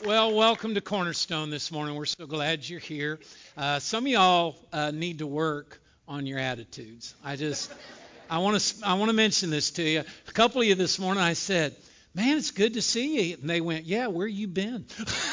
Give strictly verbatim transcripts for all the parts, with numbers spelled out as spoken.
Well, welcome to Cornerstone this morning. We're so glad you're here. Uh, some of y'all uh, need to work on your attitudes. I just, I want to, I want to mention this to you. A couple of you this morning, I said, "Man, it's good to see you," and they went, "Yeah, where you been?"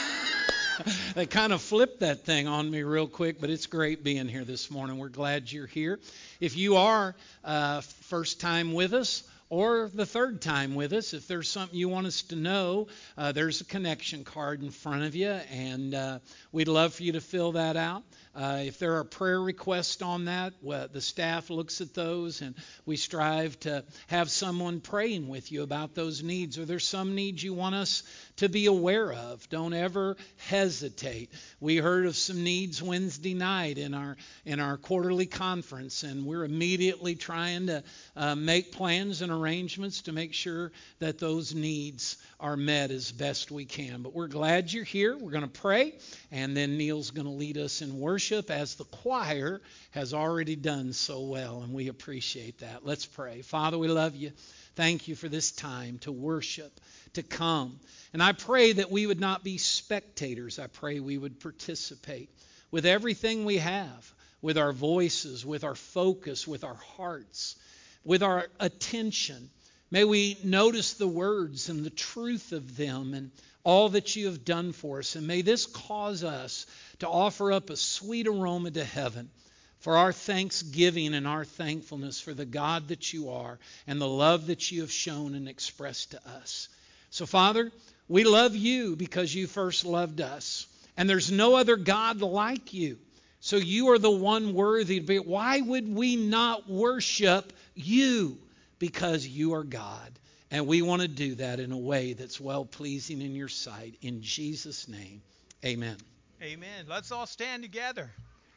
They kind of flipped that thing on me real quick, but it's great being here this morning. We're glad you're here. If you are uh, first time with us, or the third time with us, if there's something you want us to know, uh, there's a connection card in front of you, and uh, we'd love for you to fill that out. Uh, if there are prayer requests on that, well, the staff looks at those, and we strive to have someone praying with you about those needs. Or there's some needs you want us to be aware of. Don't ever hesitate. We heard of some needs Wednesday night in our in our quarterly conference, and we're immediately trying to uh, make plans and arrangements to make sure that those needs are met as best we can. But we're glad you're here. We're going to pray, and then Neil's going to lead us in worship as the choir has already done so well, and we appreciate that. Let's pray. Father, we love you. Thank you for this time to worship, to come. And I pray that we would not be spectators. I pray we would participate with everything we have, with our voices, with our focus, with our hearts, with our attention. May we notice the words and the truth of them and all that you have done for us. And may this cause us to offer up a sweet aroma to heaven for our thanksgiving and our thankfulness for the God that you are and the love that you have shown and expressed to us. So, Father, we love you because you first loved us. And there's no other God like you. So you are the one worthy to be. Why would we not worship you? Because you are God. And we want to do that in a way that's well-pleasing in your sight. In Jesus' name, amen. Amen. Let's all stand together.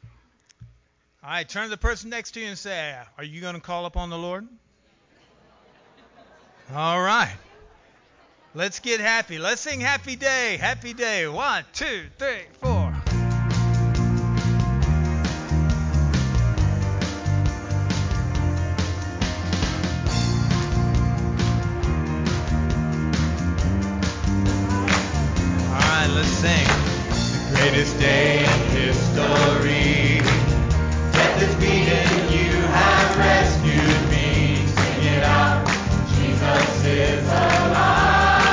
All right, turn to the person next to you and say, are you going to call upon the Lord? All right. Let's get happy. Let's sing Happy Day, Happy Day. One, two, three, four. Sing. The greatest day in history. Death is beaten, you have rescued me. Sing it out, Jesus is alive.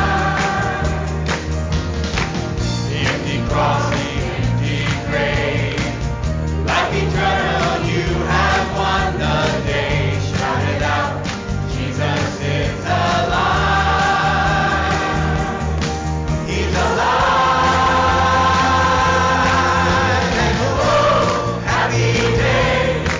The empty cross, the empty grave. Life eternal, you have won the day. Shout it out, Jesus is alive. He's alive. Happy day.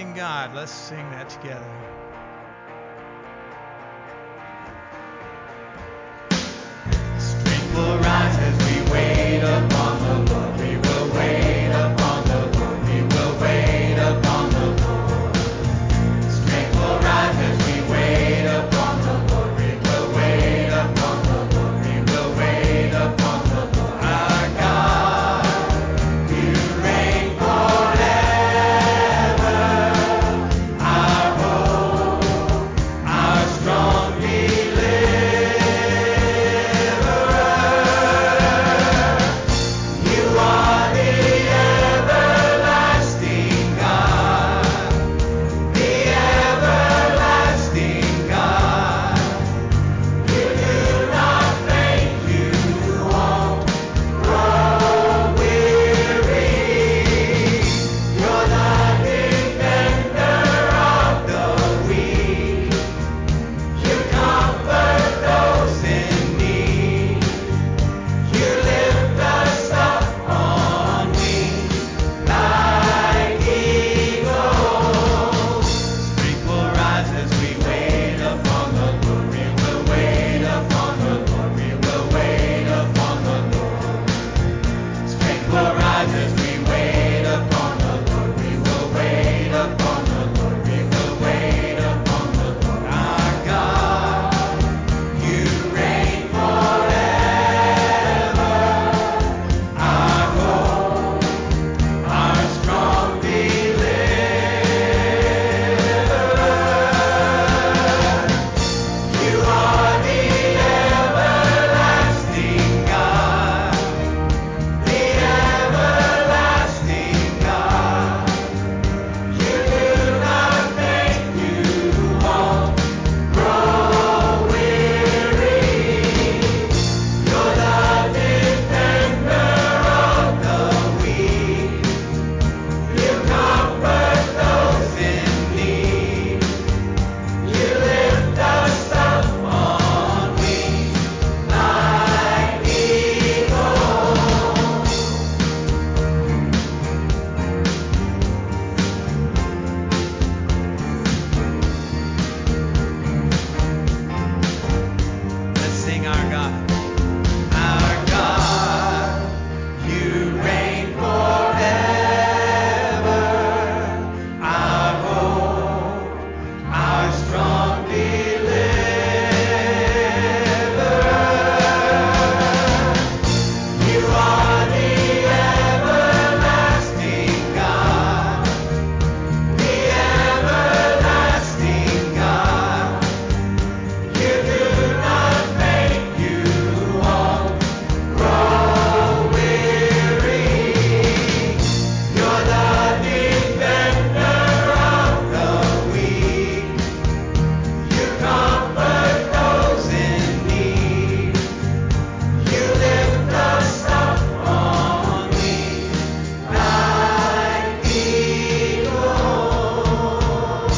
everlasting God. Let's sing that together. Strength will rise as we wait upon the Lord. We will wait upon the Lord. We will wait upon the Lord. Strength will rise as we wait upon the Lord. We will wait upon the Lord. We will wait upon the Lord. Our God, you reign forever. Our hope, our strong deliverer. You are the everlasting God, the everlasting God. You do not faint, you won't grow weary. You're the defender of the weak. You comfort those in need. You lift us up on wings like eagles. Strength will rise as we wait upon the Lord. We will wait upon the Lord. We will wait upon the Lord. Strength will rise as we wait upon the Lord. We will wait upon the Lord. We will wait upon the Lord. Our God, you reign forever. Our hope, our strong deliverer. You are the everlasting God, the everlasting God. You do not faint, you won't grow weary. You're the defender of the weak. You comfort those in need. You lift us up on wings like eagles. Let's sing our God. Our God, you reign forever. Our hope, our strong deliverer. You are the everlasting God, the everlasting God. You do not faint, you won't grow weary. You're the defender of the weak. You comfort those in need. You lift us up on wings like eagles.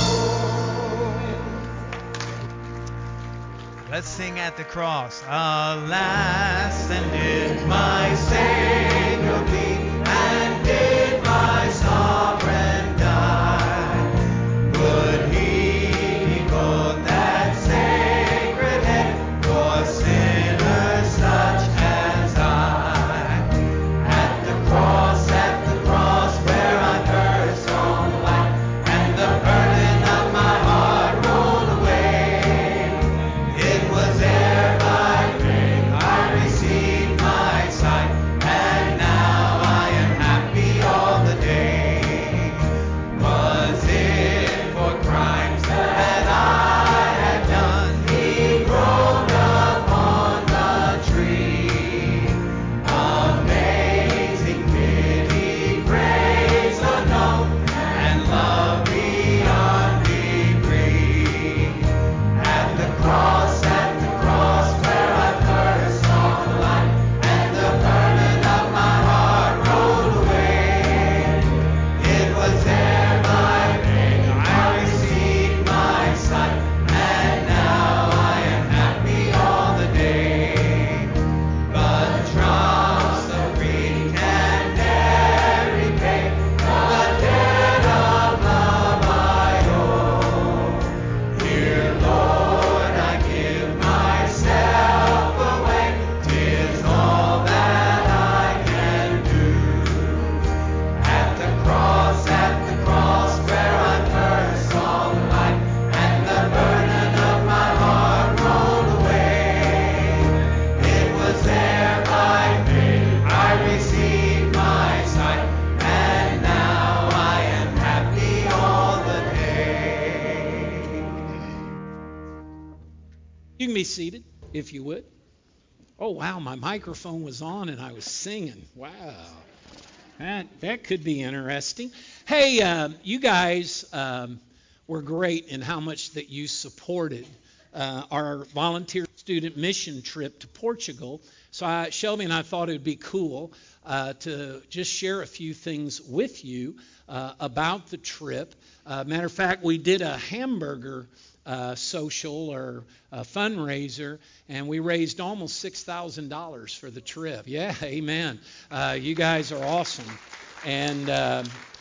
Let's sing at the cross. Alas, and did my Savior bleed, and did my sovereign die? Would he devote that sacred head for sinners such as I? At the cross, at the cross, where I first saw the light, and the burden of my heart rolled away. It was there by faith I received my sight, and You can be seated, if you would. Oh, wow, my microphone was on and I was singing. Wow. That, that could be interesting. Hey, um, you guys um, were great in how much that you supported uh, our volunteer student mission trip to Portugal. So I, Shelby and I thought it would be cool uh, to just share a few things with you uh, about the trip. Uh, matter of fact, we did a hamburger uh, social or a fundraiser, and we raised almost six thousand dollars for the trip. Yeah, amen. Uh, you guys are awesome. And uh,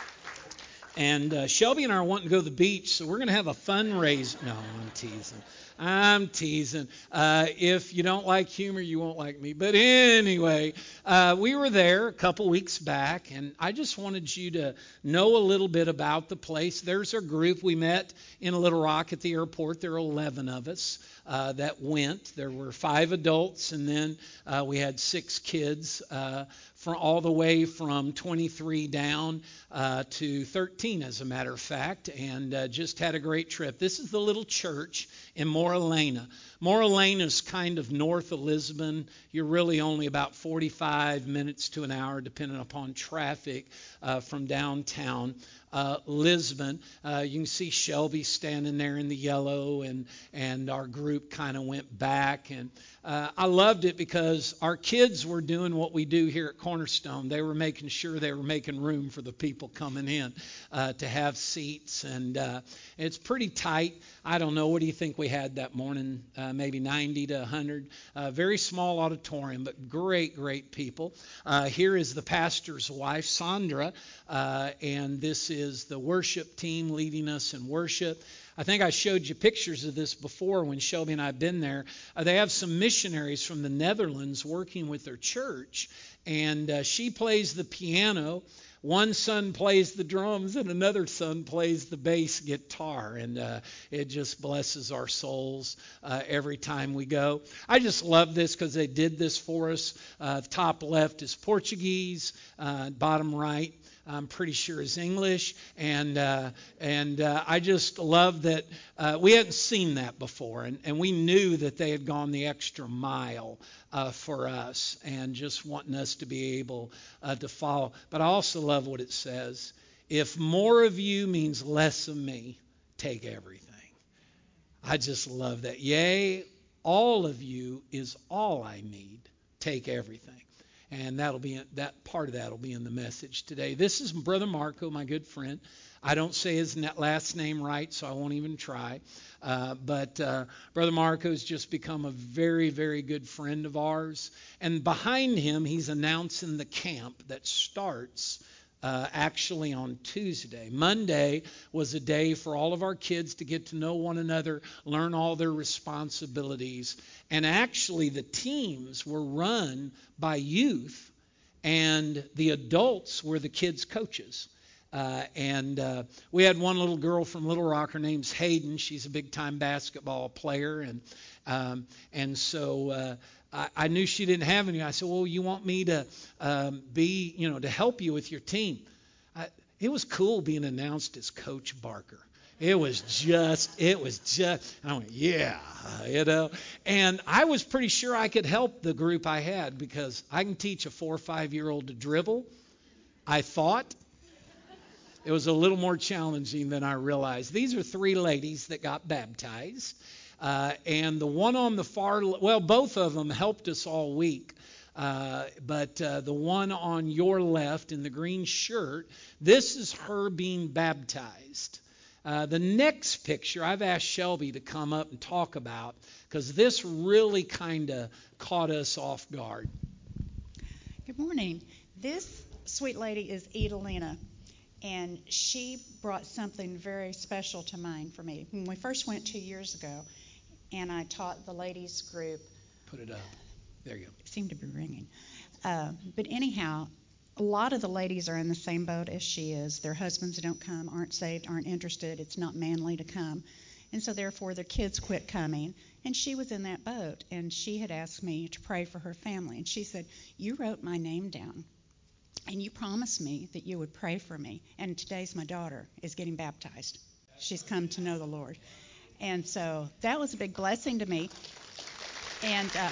and uh, Shelby and I are wanting to go to the beach, so we're going to have a fundraiser. No, I'm teasing. I'm teasing. Uh, if you don't like humor, you won't like me. But anyway, uh, we were there a couple weeks back, and I just wanted you to know a little bit about the place. There's our group. We met in Little Rock at the airport. There are eleven of us uh, that went. There were five adults, and then uh, we had six kids. Uh, From all the way from twenty-three down uh, to thirteen, as a matter of fact, and uh, just had a great trip. This is the little church in Morelena. Morelena is kind of north of Lisbon. You're really only about forty-five minutes to an hour, depending upon traffic, uh, from downtown uh, Lisbon. Uh, you can see Shelby standing there in the yellow, and and our group kind of went back. And uh, I loved it because our kids were doing what we do here at Cornerstone. They were making sure they were making room for the people coming in uh, to have seats, and uh, it's pretty tight. I don't know. What do you think we had that morning? Uh, maybe ninety to one hundred. Uh, very small auditorium, but great, great people. Uh, here is the pastor's wife, Sandra, uh, and this is the worship team leading us in worship. I think I showed you pictures of this before when Shelby and I have been there. Uh, they have some missionaries from the Netherlands working with their church, and uh, she plays the piano. One son plays the drums, and another son plays the bass guitar, and uh, it just blesses our souls uh, every time we go. I just love this because they did this for us. Uh, top left is Portuguese, uh, bottom right I'm pretty sure is English, and uh, and uh, I just love that uh, we hadn't seen that before, and, and we knew that they had gone the extra mile uh, for us, and just wanting us to be able uh, to follow. But I also love what it says: if more of you means less of me, take everything. I just love that. Yea, all of you is all I need. Take everything. And that'll be that part of that will be in the message today. This is Brother Marco, my good friend. I don't say his last name right, so I won't even try. Uh, but uh, Brother Marco has just become a very, very good friend of ours. And behind him, he's announcing the camp that starts uh, actually on Tuesday. Monday was a day for all of our kids to get to know one another, learn all their responsibilities. And actually, the teams were run by youth, and the adults were the kids' coaches. Uh, and uh, we had one little girl from Little Rock. Her name's Hayden. She's a big-time basketball player, and um, and so uh, I, I knew she didn't have any. I said, "Well, you want me to um, be, you know, to help you with your team?" I, it was cool being announced as Coach Barker. It was just, it was just, I went, yeah, you know. And I was pretty sure I could help the group I had because I can teach a four or five-year-old to dribble. I thought it was a little more challenging than I realized. These are three ladies that got baptized. Uh, and the one on the far, well, both of them helped us all week. Uh, but uh, the one on your left in the green shirt, this is her being baptized. Uh, the next picture I've asked Shelby to come up and talk about because this really kind of caught us off guard. Good morning. This sweet lady is Edalina, and she brought something very special to mind for me. When we first went two years ago, and I taught the ladies group. Put it up. There you go. It seemed to be ringing. Uh, but anyhow, a lot of the ladies are in the same boat as she is. Their husbands don't come, aren't saved, aren't interested. It's not manly to come. And so therefore their kids quit coming. And she was in that boat. And she had asked me to pray for her family. And she said, you wrote my name down. And you promised me that you would pray for me. And today's my daughter is getting baptized. She's come to know the Lord. And so that was a big blessing to me. And uh,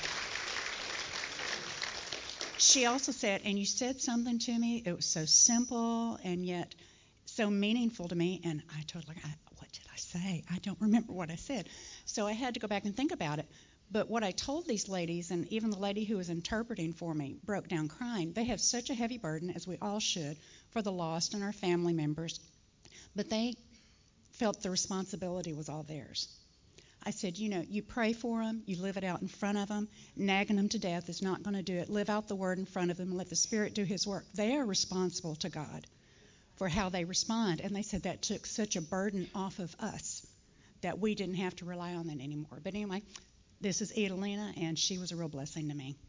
she also said, and you said something to me, it was so simple and yet so meaningful to me. And I told her, I, what did I say? I don't remember what I said. So I had to go back and think about it. But what I told these ladies, and even the lady who was interpreting for me broke down crying. They have such a heavy burden, as we all should, for the lost and our family members. But they felt the responsibility was all theirs. I said, you know, you pray for them, you live it out in front of them. Nagging them to death is not going to do it. Live out the word in front of them and let the Spirit do his work. They are responsible to God for how they respond. And they said that took such a burden off of us that we didn't have to rely on that anymore. But anyway, this is Idalina, and she was a real blessing to me.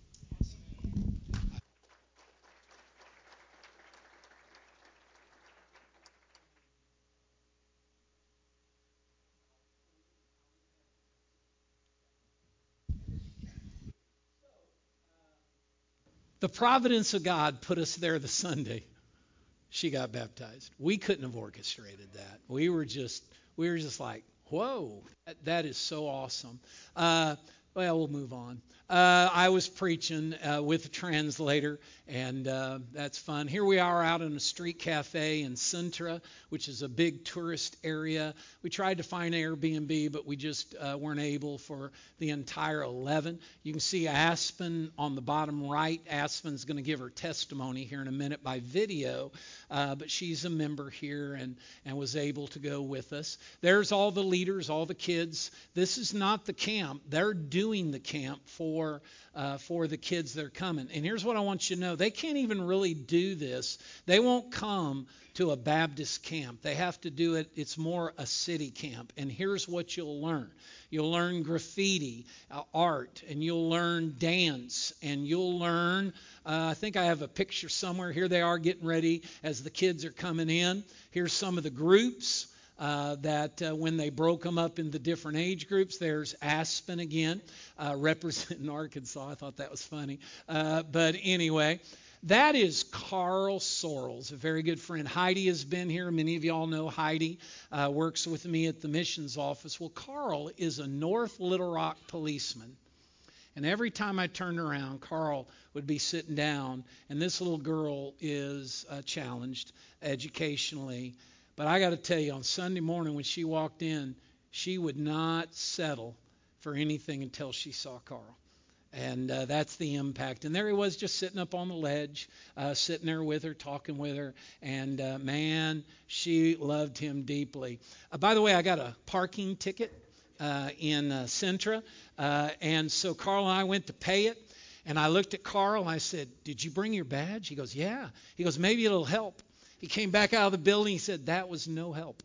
The providence of God put us there the Sunday she got baptized. We couldn't have orchestrated that. We were just, we were just like, whoa, that, that is so awesome. Uh, well, we'll move on. Uh, I was preaching uh, with a translator, and uh, that's fun. Here we are out in a street cafe in Sintra, which is a big tourist area. We tried to find Airbnb, but we just uh, weren't able for the entire eleven. You can see Aspen on the bottom right. Aspen's going to give her testimony here in a minute by video, uh, but she's a member here and, and was able to go with us. There's all the leaders, all the kids. This is not the camp. They're doing the camp for Uh, for the kids that are coming. And here's what I want you to know. They can't even really do this. They won't come to a Baptist camp. They have to do it. It's more a city camp. And here's what you'll learn. You'll learn graffiti, uh, art, and you'll learn dance, and you'll learn, uh, I think I have a picture somewhere. Here they are getting ready as the kids are coming in. Here's some of the groups. Uh, that uh, when they broke them up into different age groups, there's Aspen again, uh, representing Arkansas. I thought that was funny. Uh, but anyway, that is Carl Sorrells, a very good friend. Heidi has been here. Many of y'all know Heidi, uh, works with me at the missions office. Well, Carl is a North Little Rock policeman. And every time I turned around, Carl would be sitting down, and this little girl is uh, challenged educationally. But I got to tell you, on Sunday morning when she walked in, she would not settle for anything until she saw Carl. And uh, that's the impact. And there he was just sitting up on the ledge, uh, sitting there with her, talking with her. And, uh, man, she loved him deeply. Uh, by the way, I got a parking ticket uh, in uh, Sintra. Uh, and so Carl and I went to pay it. And I looked at Carl and I said, did you bring your badge? He goes, yeah. He goes, maybe it'll help. He came back out of the building. He said, that was no help.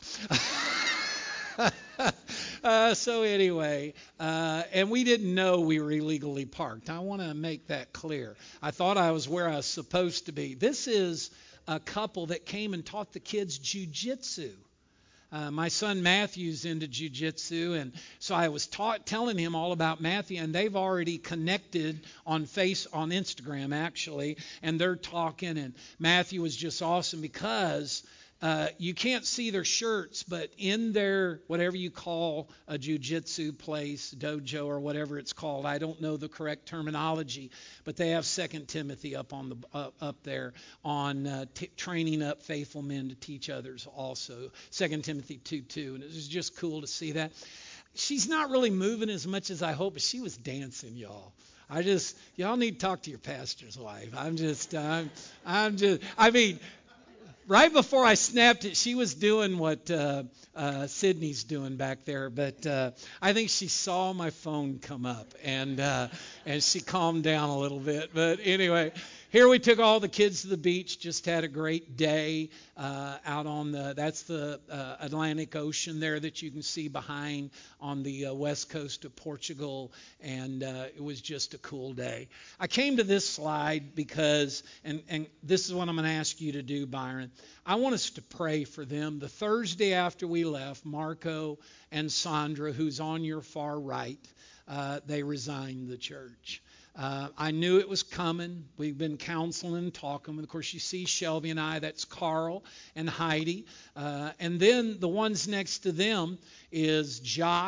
uh, so anyway, uh, and we didn't know we were illegally parked. I want to make that clear. I thought I was where I was supposed to be. This is a couple that came and taught the kids jiu-jitsu. Uh, my son Matthew's into jiu-jitsu, and so I was taught, telling him all about Matthew, and they've already connected on face on Instagram actually, and they're talking. And Matthew was just awesome because uh, you can't see their shirts, but in their whatever you call a jiu-jitsu place, dojo or whatever it's called, I don't know the correct terminology, but they have Second Timothy up on the uh, up there on uh, t- training up faithful men to teach others also. Second Timothy two two, and it was just cool to see that. She's not really moving as much as I hope, but she was dancing, y'all. I just, y'all need to talk to your pastor's wife. I'm just, I'm, I'm just, I mean. Right before I snapped it, she was doing what uh, uh, Sydney's doing back there, but uh, I think she saw my phone come up, and uh, and she calmed down a little bit. But anyway, here we took all the kids to the beach, just had a great day uh, out on the, that's the uh, Atlantic Ocean there that you can see behind on the uh, west coast of Portugal, and uh, it was just a cool day. I came to this slide because, and, and this is what I'm going to ask you to do, Byron. I want us to pray for them. The Thursday after we left, Marco and Sandra, who's on your far right, uh, they resigned the church. Uh, I knew it was coming. We've been counseling, talking. And of course, you see Shelby and I. That's Carl and Heidi. Uh, and then the ones next to them is Josh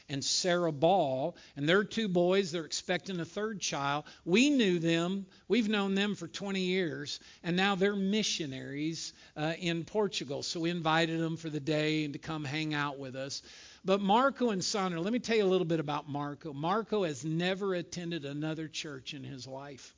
and Sarah Ball, and they're two boys. They're expecting a third child. We knew them. We've known them for twenty years, and now they're missionaries uh, in Portugal. So we invited them for the day and to come hang out with us. But Marco and Sandra, let me tell you a little bit about Marco. Marco has never attended another church in his life.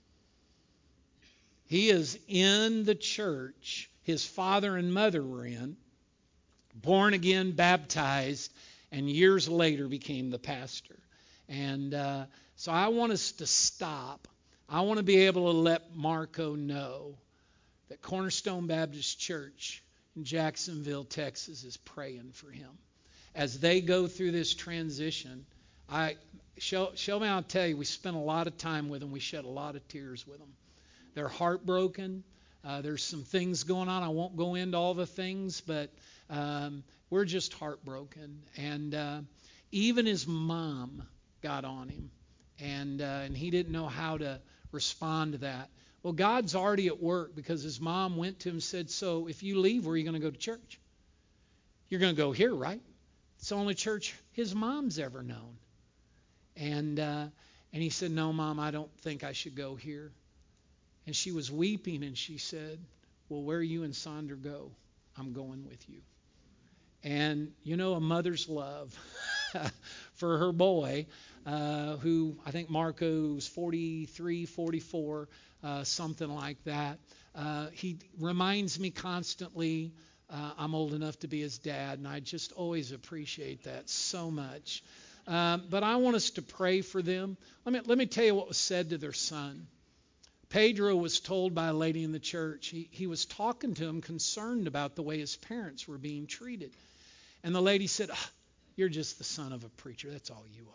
He is in the church his father and mother were in, born again, baptized, and years later became the pastor. And uh, so I want us to stop. I want to be able to let Marco know that Cornerstone Baptist Church in Jacksonville, Texas is praying for him. As they go through this transition, I, Shelby, I'll tell you, we spent a lot of time with them. We shed a lot of tears with them. They're heartbroken. Uh, there's some things going on. I won't go into all the things, but um, we're just heartbroken. And uh, even his mom got on him, and uh, and he didn't know how to respond to that. Well, God's already at work, because his mom went to him and said, so if you leave, where are you going to go to church? You're going to go here, right? It's the only church his mom's ever known. And uh, and he said, no, Mom, I don't think I should go here. And she was weeping, and she said, well, where you and Sandra go, I'm going with you. And, you know, a mother's love for her boy, uh, who I think Marco's forty-three, forty-four, uh, something like that. Uh, he reminds me constantly uh, I'm old enough to be his dad, and I just always appreciate that so much. Um, but I want us to pray for them. Let me, let me tell you what was said to their son. Pedro was told by a lady in the church, he, he was talking to him, concerned about the way his parents were being treated. And the lady said, oh, you're just the son of a preacher. That's all you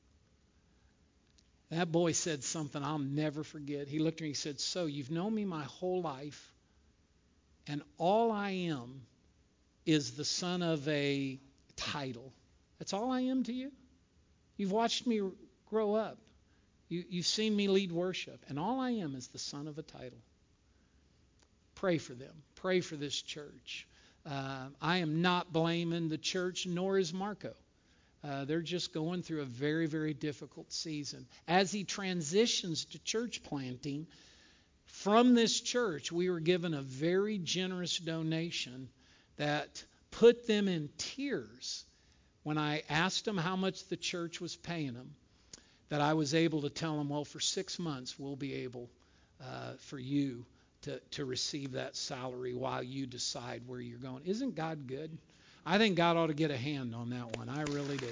are. That boy said something I'll never forget. He looked at me and he said, so you've known me my whole life, and all I am is the son of a title. That's all I am to you? You've watched me grow up. You, you've seen me lead worship, and all I am is the son of a title. Pray for them. Pray for this church. Uh, I am not blaming the church, nor is Marco. Uh, they're just going through a very, very difficult season. As he transitions to church planting, from this church, we were given a very generous donation that put them in tears when I asked them how much the church was paying them, that I was able to tell them, well, for six months we'll be able uh, for you to, to receive that salary while you decide where you're going. Isn't God good? I think God ought to get a hand on that one. I really do.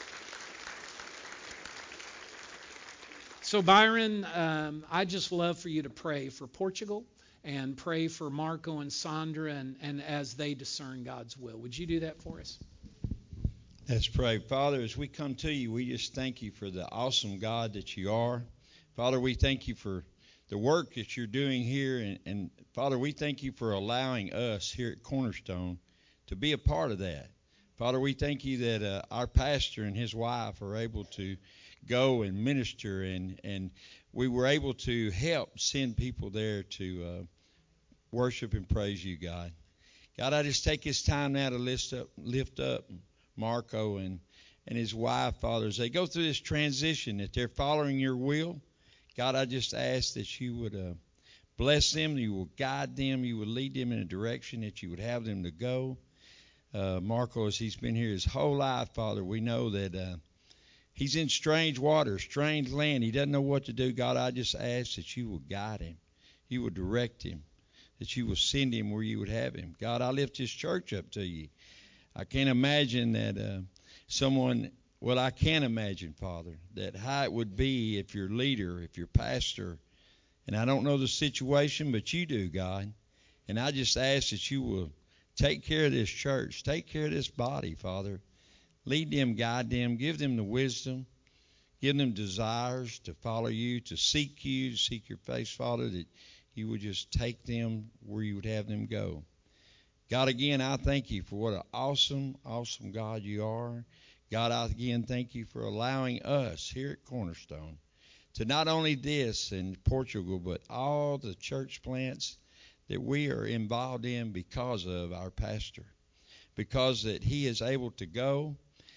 So Byron, um, I just love for you to pray for Portugal and pray for Marco and Sandra, and, and as they discern God's will. Would you do that for us? Let's pray. Father, as we come to you, we just thank you for the awesome God that you are. Father, we thank you for the work that you're doing here. And, and Father, we thank you for allowing us here at Cornerstone to be a part of that. Father, we thank you that uh, our pastor and his wife are able to go and minister, and, and we were able to help send people there to uh, worship and praise you, God. God, I just take this time now to lift up, lift up Marco and, and his wife, Father, as they go through this transition, that they're following your will. God, I just ask that you would uh, bless them, you will guide them, you would lead them in a direction that you would have them to go. Uh, Marco, as he's been here his whole life, Father, we know that uh, he's in strange waters, strange land. He doesn't know what to do. God, I just ask that you will guide him, you will direct him, that you will send him where you would have him. God, I lift this church up to you. I can't imagine that uh, someone, well, I can imagine, Father, that how it would be if your leader, if your pastor, and I don't know the situation, but you do, God. And I just ask that you will take care of this church, take care of this body, Father. Lead them, guide them, give them the wisdom, give them desires to follow you, to seek you, to seek your face, Father, that you would just take them where you would have them go. God, again, I thank you for what an awesome, awesome God you are. God, I again thank you for allowing us here at Cornerstone to not only this in Portugal, but all the church plants that we are involved in because of our pastor, because that he is able to go,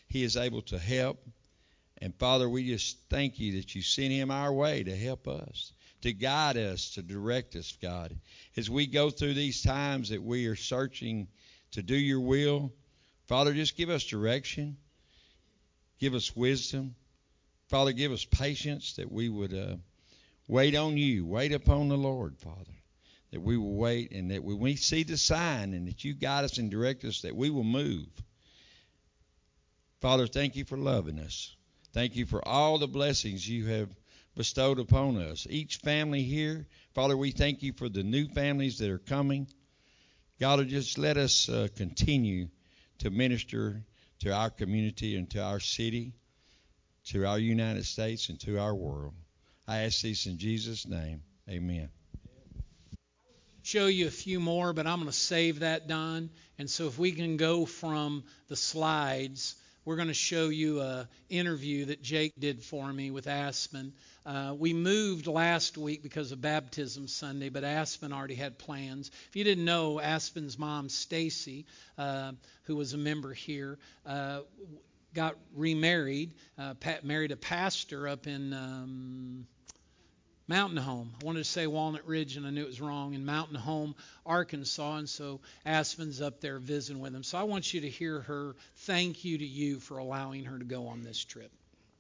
he is able to help. And Father, we just thank you that you sent him our way to help us, to guide us, to direct us, God. As we go through these times that we are searching to do your will, Father, just give us direction. Give us wisdom. Father, give us patience that we would uh, wait on you, wait upon the Lord, Father, that we will wait, and that when we see the sign and that you guide us and direct us, that we will move. Father, thank you for loving us. Thank you for all the blessings you have bestowed upon us. Each family here, Father, we thank you for the new families that are coming. God, just let us uh, continue to minister to our community and to our city, to our United States, and to our world. I ask this in Jesus' name. Amen. Show you a few more, but I'm going to save that, Don. And so if we can go from the slides, we're going to show you an interview that Jake did for me with Aspen. Uh, we moved last week because of Baptism Sunday, but Aspen already had plans. If you didn't know, Aspen's mom, Stacy, uh, who was a member here, uh, got remarried, uh, pa- married a pastor up in um, Mountain Home. I wanted to say Walnut Ridge, and I knew it was wrong, in Mountain Home, Arkansas, and so Aspen's up there visiting with him. So I want you to hear her thank you to you for allowing her to go on this trip.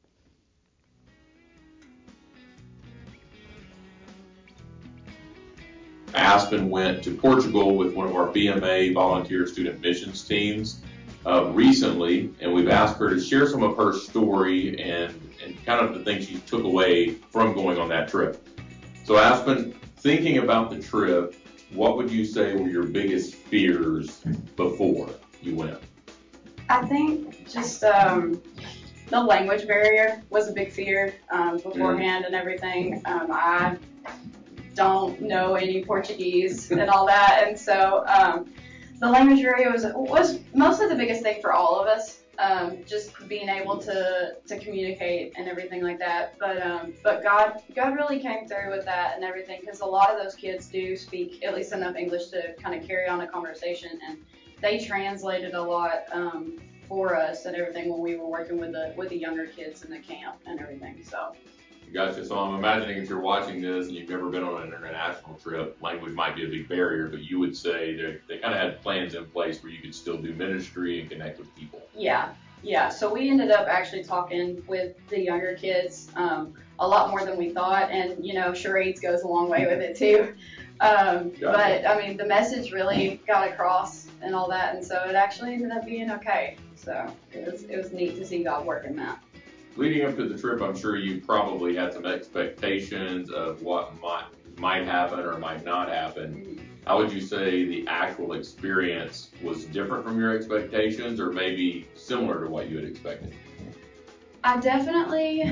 Aspen went to Portugal with one of our B M A volunteer student missions teams uh, recently, and we've asked her to share some of her story and, and kind of the things she took away from going on that trip. So Aspen, thinking about the trip, what would you say were your biggest fears before you went? I think just um, the language barrier was a big fear um, beforehand mm. and everything. Um, I don't know any Portuguese and all that, and so um, the language barrier was was mostly the biggest thing for all of us. Um, just being able to, to communicate and everything like that. But um, but God God really came through with that and everything, because a lot of those kids do speak at least enough English to kind of carry on a conversation, and they translated a lot um, for us and everything when we were working with the with the younger kids in the camp and everything. So. Gotcha. So I'm imagining if you're watching this and you've never been on an international trip, language might be a big barrier, but you would say they they kind of had plans in place where you could still do ministry and connect with people. Yeah, yeah. So we ended up actually talking with the younger kids um, a lot more than we thought, and you know, charades goes a long way with it too. Um, gotcha. But I mean, the message really got across and all that, and so it actually ended up being okay. So it was it was neat to see God work in that. Leading up to the trip, I'm sure you probably had some expectations of what might might happen or might not happen. How would you say the actual experience was different from your expectations, or maybe similar to what you had expected? I definitely,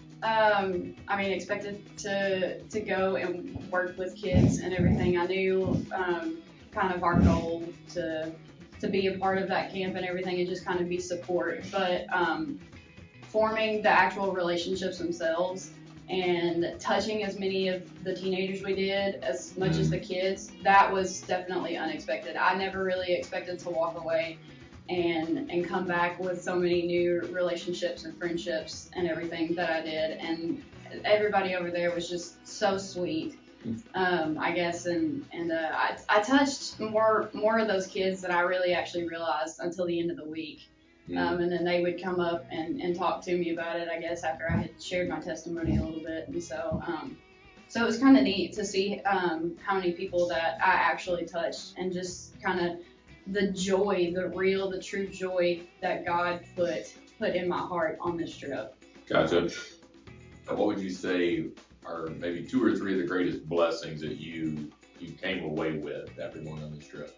um, I mean, expected to to go and work with kids and everything. I knew um, kind of our goal to to be a part of that camp and everything, and just kind of be support. But um, forming the actual relationships themselves and touching as many of the teenagers we did as much mm. as the kids, that was definitely unexpected. I never really expected to walk away and and come back with so many new relationships and friendships and everything that I did. And everybody over there was just so sweet, um, I guess. And, and uh, I, I touched more, more of those kids than I really actually realized until the end of the week. Um, and then they would come up and, and talk to me about it, I guess, after I had shared my testimony a little bit. And so um, so it was kind of neat to see um, how many people that I actually touched, and just kind of the joy, the real, the true joy that God put put in my heart on this trip. Gotcha. What would you say are maybe two or three of the greatest blessings that you you came away with after going on this trip?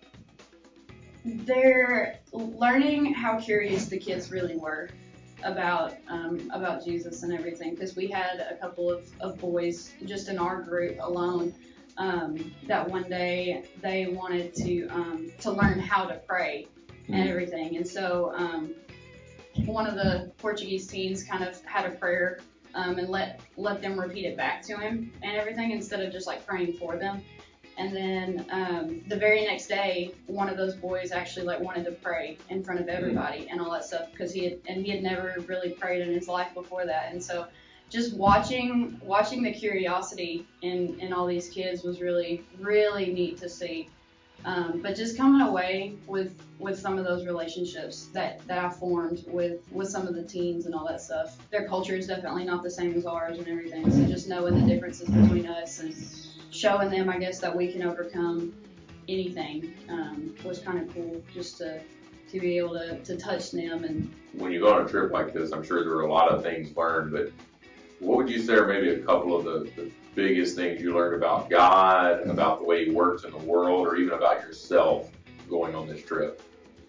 They're learning how curious the kids really were about um, about Jesus and everything, because we had a couple of, of boys just in our group alone um, that one day they wanted to um, to learn how to pray and everything. And so um, one of the Portuguese teens kind of had a prayer um, and let let them repeat it back to him and everything, instead of just like praying for them. And then um, the very next day, one of those boys actually like wanted to pray in front of everybody and all that stuff because he had and he had never really prayed in his life before that. And so, just watching watching the curiosity in in all these kids was really really neat to see. Um, but just coming away with with some of those relationships that, that I formed with, with some of the teens and all that stuff. Their culture is definitely not the same as ours and everything. So just knowing the differences between us and showing them, I guess, that we can overcome anything um, was kind of cool. Just to to be able to, to touch them. And when you go on a trip like this, I'm sure there are a lot of things learned. But what would you say are maybe a couple of the, the biggest things you learned about God, about the way He works in the world, or even about yourself going on this trip?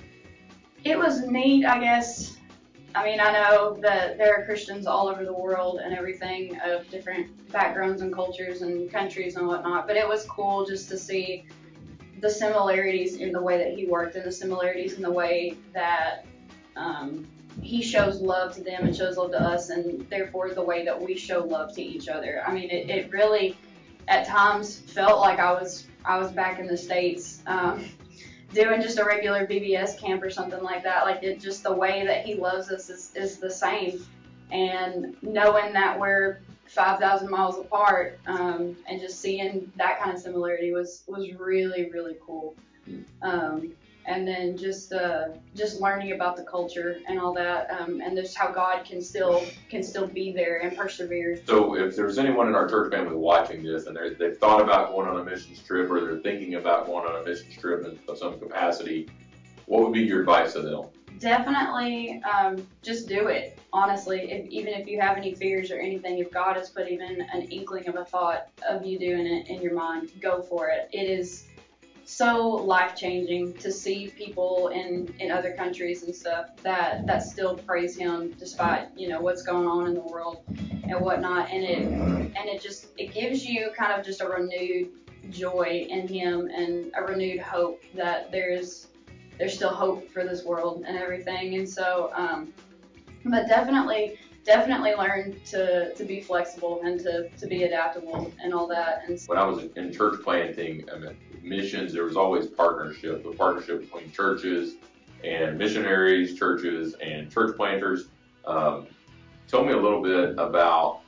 It was neat, I guess. I mean, I know that there are Christians all over the world and everything of different backgrounds and cultures and countries and whatnot, but it was cool just to see the similarities in the way that He worked and the similarities in the way that um, He shows love to them and shows love to us, and therefore the way that we show love to each other. I mean, it, it really at times felt like I was I was back in the States. Um, doing just a regular V B S camp or something like that. Like, it just the way that He loves us is, is the same. And knowing that we're five thousand miles apart um, and just seeing that kind of similarity was, was really, really cool. Um, and then just uh, just learning about the culture and all that, um, and just how God can still can still be there and persevere. So if there's anyone in our church family watching this and they're, they've thought about going on a missions trip, or they're thinking about going on a missions trip in, of some capacity, what would be your advice to them? Definitely um, just do it, honestly. If, even if you have any fears or anything, if God has put even an inkling of a thought of you doing it in your mind, go for it. It is so life-changing to see people in, in other countries and stuff that, that still praise Him despite, you know, what's going on in the world and whatnot. And it and it just it gives you kind of just a renewed joy in Him and a renewed hope that there's there's still hope for this world and everything. And so, um, but definitely definitely learn to, to be flexible and to, to be adaptable and all that. And when I was in church planting, I mean, missions, there was always partnership, a partnership between churches and missionaries, churches and church planters. Um, tell me a little bit about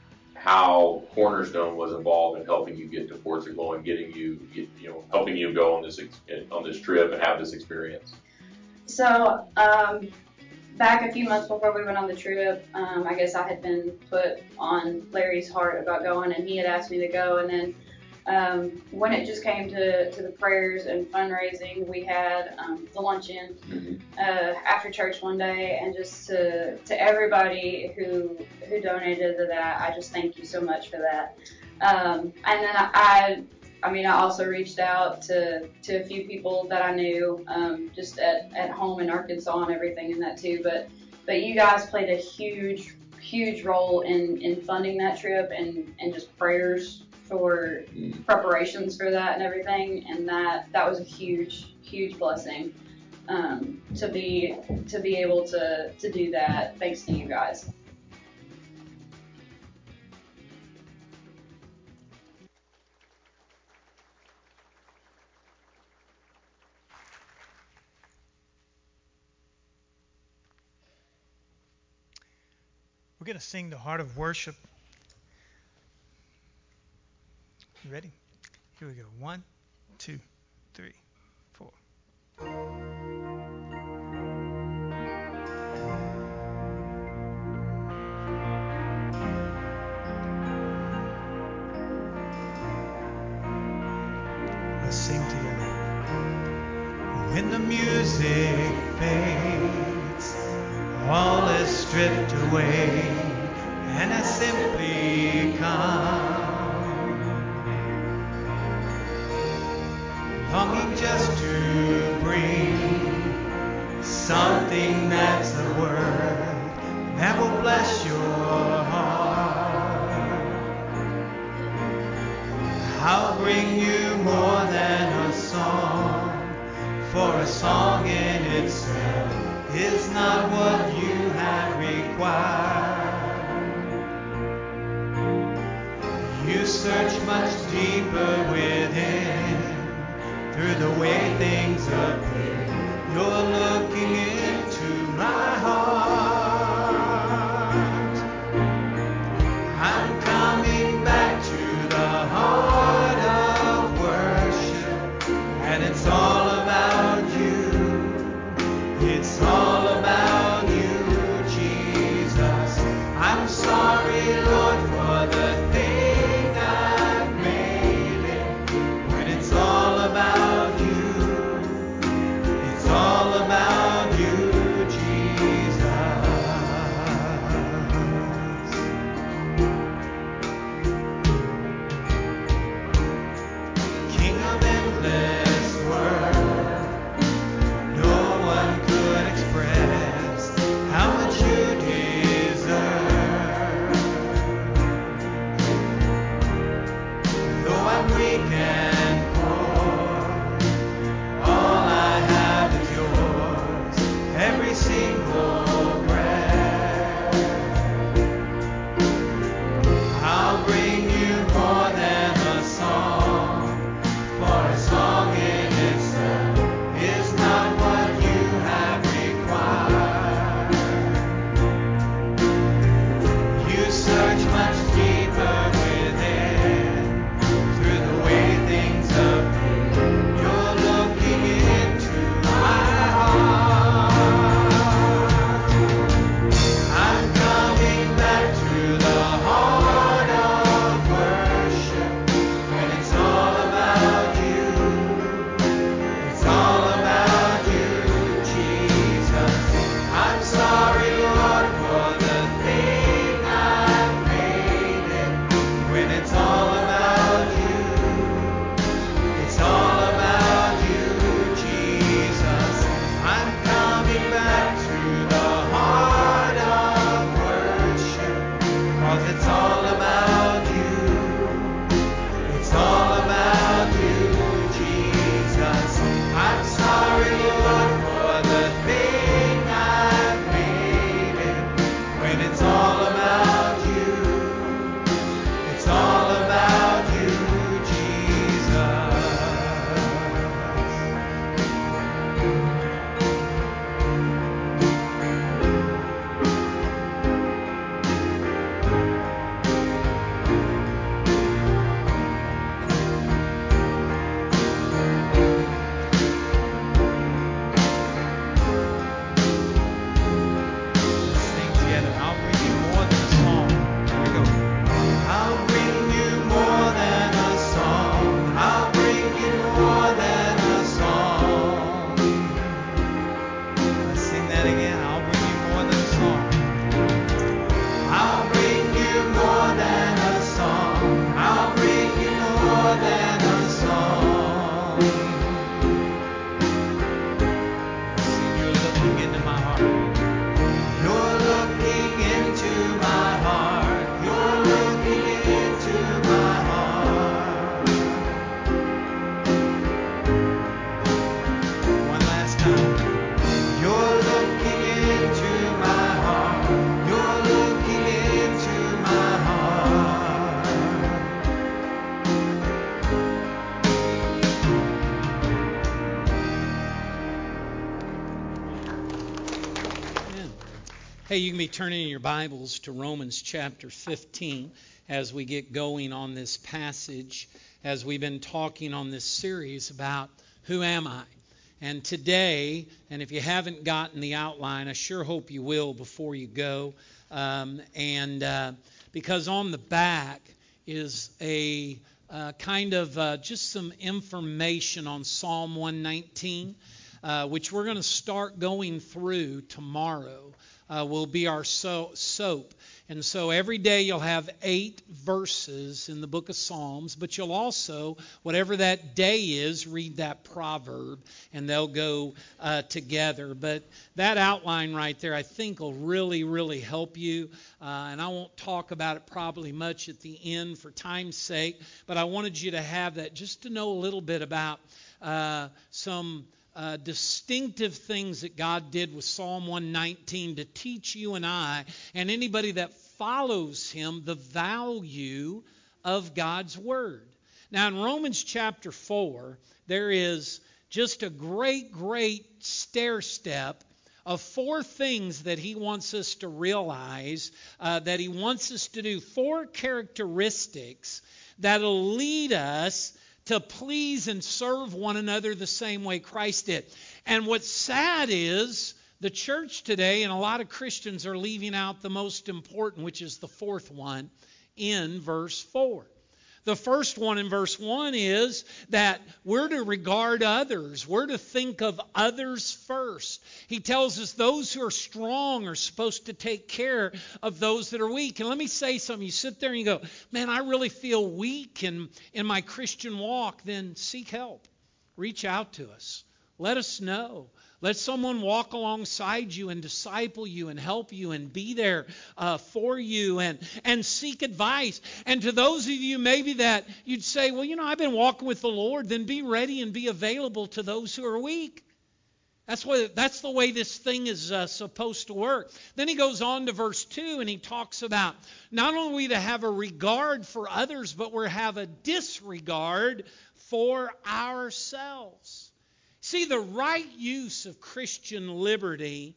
how Cornerstone was involved in helping you get to Portugal and getting you, get, you know, helping you go on this on this trip and have this experience. So, um, back a few months before we went on the trip, um, I guess I had been put on Larry's heart about going, and he had asked me to go. And then um, when it just came to, to the prayers and fundraising, we had um, the luncheon uh, after church one day, and just to to everybody who who donated to that, I just thank you so much for that. Um, and then I, I I mean, I also reached out to, to a few people that I knew um, just at, at home in Arkansas and everything in that too. But but you guys played a huge, huge role in, in funding that trip and, and just prayers for preparations for that and everything. And that, that was a huge, huge blessing um, to be to be able to, to do that thanks to you guys. We're going to sing the Heart of Worship. You ready? Here we go. One, two, three, four. Let's sing together. When the music fades, all is stripped away, and I simply come, longing just to bring something that's a word that will bless your heart. I'll bring you more than a song, for a song in itself is not what you have required. You search much deeper within through the way things appear. You're looking into my heart. I'm coming back to the heart of worship, and it's all about you. It's all about you, Jesus. I'm sorry, Lord, for the thing I've made it. When it's all about you, it's all about you, Jesus. King of endless world, no one could express how much you deserve. Though I'm weak and poor, all I have is yours, every single breath. I'll bring you more than a song, for a song in itself is not what you have required. You search much deeper within, through the way things appear. You're looking into my heart. I'm coming back to the heart of worship, and it's all about you. It's all about you, Jesus. I'm sorry, Lord, for the thing I've made it. When it's all about you, it's all about you, Jesus. I'm coming back to the heart of worship, 'cause it's all about you. It's all about you, Jesus. I'm sorry, Lord, for the thing I've made it. When it's all about you, it's all about you, Jesus. Let's sing together. I'll bring you more than a song. Here we go. I'll bring you more than a song. I'll bring you more than a song. Let's sing that again. I'll bring you more than a song. I'll bring you more than a song. I'll bring you more than a song. Sing, you're looking into my heart. You're looking into my heart. You're looking into my heart. One last time. You're looking into my heart. You're looking into my heart. Amen. Hey, you can be turning in your Bibles to Romans chapter fifteen as we get going on this passage, as we've been talking on this series about who am I? And today, and if you haven't gotten the outline, I sure hope you will before you go. Um, and uh, because on the back is a uh, kind of uh, just some information on Psalm one nineteen, uh, which we're going to start going through tomorrow. Uh, will be our so- soap. And so every day you'll have eight verses in the book of Psalms, but you'll also, whatever that day is, read that proverb, and they'll go uh, together. But that outline right there, I think, will really, really help you. Uh, and I won't talk about it probably much at the end for time's sake, but I wanted you to have that just to know a little bit about uh, some Uh, distinctive things that God did with Psalm one nineteen to teach you and I and anybody that follows Him the value of God's Word. Now in Romans chapter four, there is just a great, great stair step of four things that he wants us to realize, uh, that he wants us to do. Four characteristics that'll lead us to please and serve one another the same way Christ did. And what's sad is the church today and a lot of Christians are leaving out the most important, which is the fourth one in verse four. The first one in verse one is that we're to regard others. We're to think of others first. He tells us those who are strong are supposed to take care of those that are weak. And let me say something. You sit there and you go, man, I really feel weak in, in my Christian walk. Then seek help. Reach out to us. Let us know. Let someone walk alongside you and disciple you and help you and be there uh, for you and, and seek advice. And to those of you maybe that you'd say, well, you know, I've been walking with the Lord, then be ready and be available to those who are weak. That's what, that's the way this thing is uh, supposed to work. Then he goes on to verse two and he talks about not only are we to have a regard for others, but we're to have a disregard for ourselves. See, the right use of Christian liberty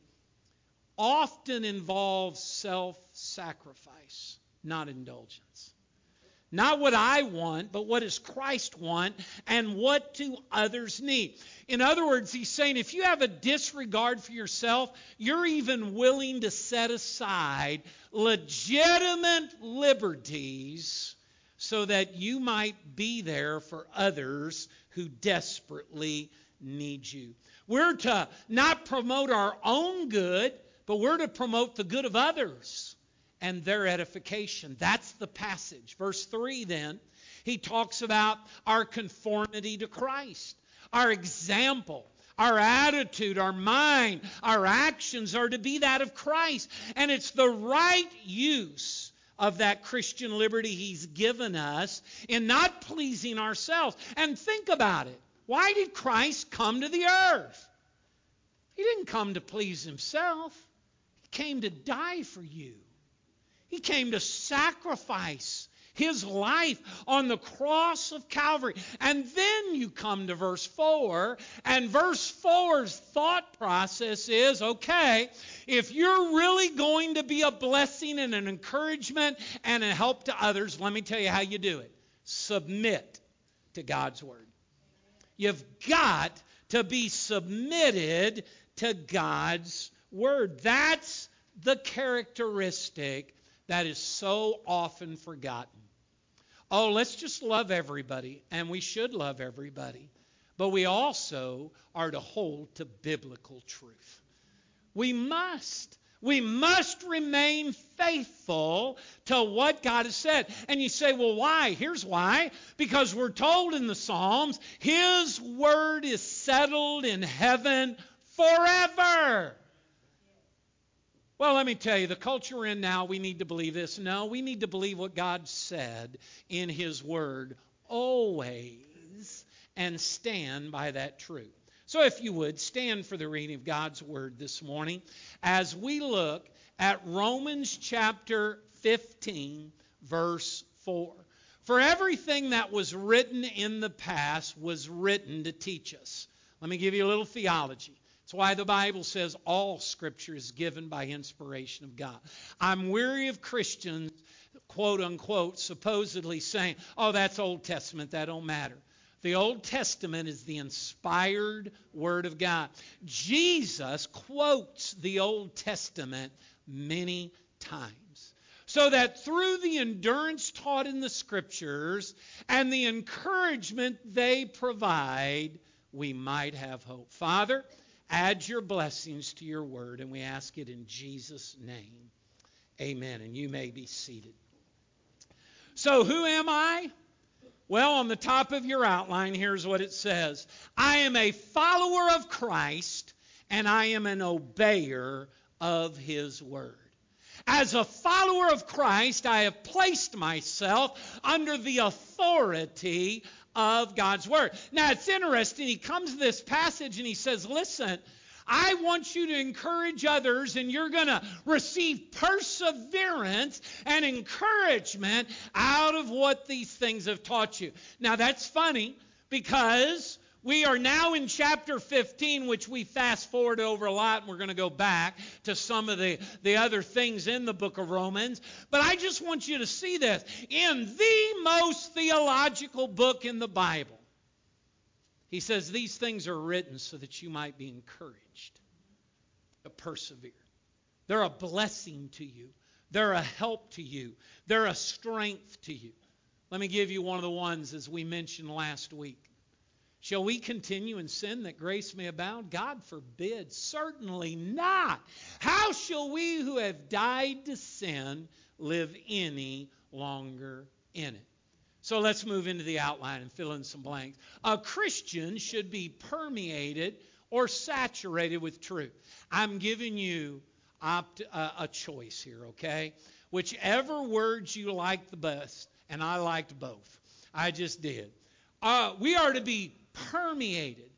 often involves self-sacrifice, not indulgence. Not what I want, but what does Christ want and what do others need? In other words, he's saying if you have a disregard for yourself, you're even willing to set aside legitimate liberties so that you might be there for others who desperately need you. We're to not promote our own good, but we're to promote the good of others and their edification. That's the passage. Verse three then, he talks about our conformity to Christ, our example. Our attitude, our mind, our actions are to be that of Christ. And it's the right use of that Christian liberty he's given us in not pleasing ourselves. And think about it. Why did Christ come to the earth? He didn't come to please himself. He came to die for you. He came to sacrifice his life on the cross of Calvary. And then you come to verse four, and verse four's thought process is, okay, if you're really going to be a blessing and an encouragement and a help to others, let me tell you how you do it. Submit to God's word. You've got to be submitted to God's word. That's the characteristic that is so often forgotten. Oh, let's just love everybody, and we should love everybody. But we also are to hold to biblical truth. We must. We must remain faithful to what God has said. And you say, well, why? Here's why. Because we're told in the Psalms, his word is settled in heaven forever. Well, let me tell you, the culture we're in now, we need to believe this. No, we need to believe what God said in his word always and stand by that truth. So if you would, stand for the reading of God's word this morning as we look at Romans chapter fifteen, verse four. For everything that was written in the past was written to teach us. Let me give you a little theology. That's why the Bible says all Scripture is given by inspiration of God. I'm weary of Christians, quote unquote, supposedly saying, oh, that's Old Testament, that don't matter. The Old Testament is the inspired Word of God. Jesus quotes the Old Testament many times. So that through the endurance taught in the Scriptures and the encouragement they provide, we might have hope. Father, add your blessings to your word, and we ask it in Jesus' name. Amen. And you may be seated. So who am I? Well, on the top of your outline, here's what it says. I am a follower of Christ, and I am an obeyer of his word. As a follower of Christ, I have placed myself under the authority of God's word. Now, it's interesting. He comes to this passage and he says, listen, I want you to encourage others, and you're going to receive perseverance and encouragement out of what these things have taught you. Now, that's funny because we are now in chapter fifteen, which we fast forward over a lot, and we're going to go back to some of the, the other things in the book of Romans. But I just want you to see this. In the most theological book in the Bible, he says these things are written so that you might be encouraged to persevere. They're a blessing to you. They're a help to you. They're a strength to you. Let me give you one of the ones as we mentioned last week. Shall we continue in sin that grace may abound? God forbid. Certainly not. How shall we who have died to sin live any longer in it? So let's move into the outline and fill in some blanks. A Christian should be permeated or saturated with truth. I'm giving you opt- uh, a choice here, okay? Whichever words you like the best, and I liked both. I just did. Uh, we are to be permeated,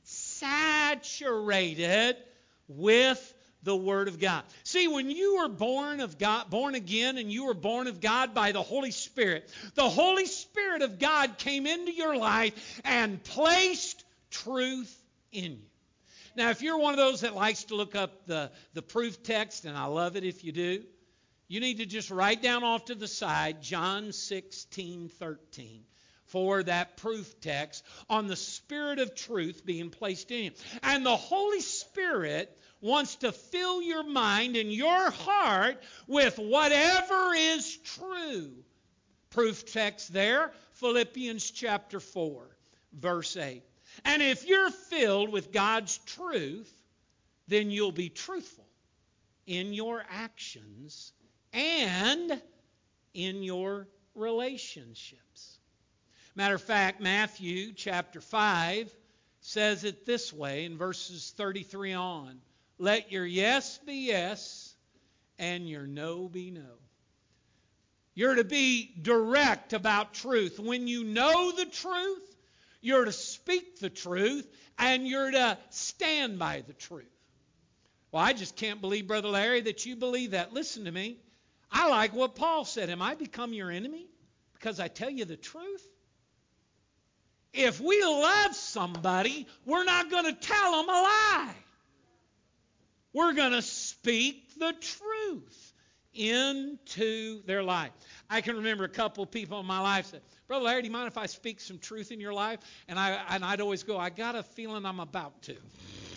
saturated with the Word of God. See, when you were born of God, born again, and you were born of God by the Holy Spirit, the Holy Spirit of God came into your life and placed truth in you. Now, if you're one of those that likes to look up the, the proof text, and I love it if you do, you need to just write down off to the side John sixteen thirteen. For that proof text on the Spirit of truth being placed in you. And the Holy Spirit wants to fill your mind and your heart with whatever is true. Proof text there, Philippians chapter four, verse eight. And if you're filled with God's truth, then you'll be truthful in your actions and in your relationships. Matter of fact, Matthew chapter five says it this way in verses thirty-three on. Let your yes be yes and your no be no. You're to be direct about truth. When you know the truth, you're to speak the truth and you're to stand by the truth. Well, I just can't believe, Brother Larry, that you believe that. Listen to me. I like what Paul said. Am I become your enemy because I tell you the truth? If we love somebody, we're not going to tell them a lie. We're going to speak the truth into their life. I can remember a couple of people in my life said, Brother Larry, do you mind if I speak some truth in your life? And, I, and I'd always go, I got a feeling I'm about to.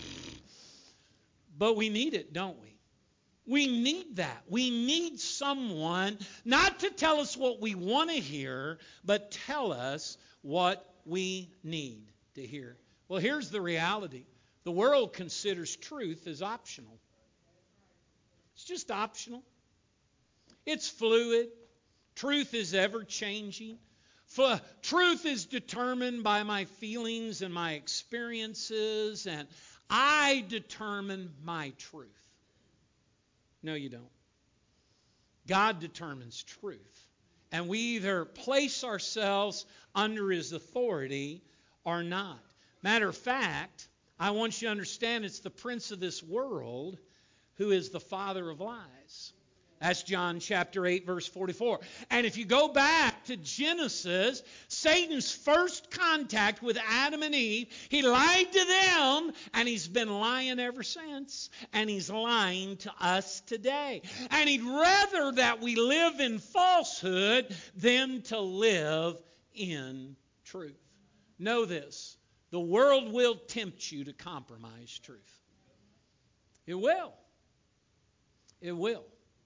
But we need it, don't we? We need that. We need someone not to tell us what we want to hear, but tell us what we need to hear. Well, here's the reality. The world considers truth as optional. It's just optional. It's fluid. Truth is ever changing. Truth is determined by my feelings and my experiences, and I determine my truth. No, you don't. God determines truth. And we either place ourselves under His authority or not. Matter of fact, I want you to understand it's the prince of this world who is the father of lies. That's John chapter eight, verse forty-four. And if you go back to Genesis, Satan's first contact with Adam and Eve, he lied to them, and he's been lying ever since. And he's lying to us today. And he'd rather that we live in falsehood than to live in truth. Know this. The world will tempt you to compromise truth. It will. It will.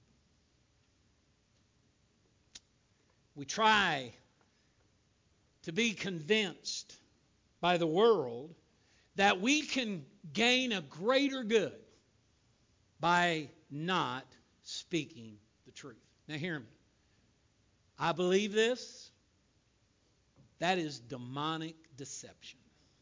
We try to be convinced by the world that we can gain a greater good by not speaking the truth. Now hear me. I believe this. That is demonic deception.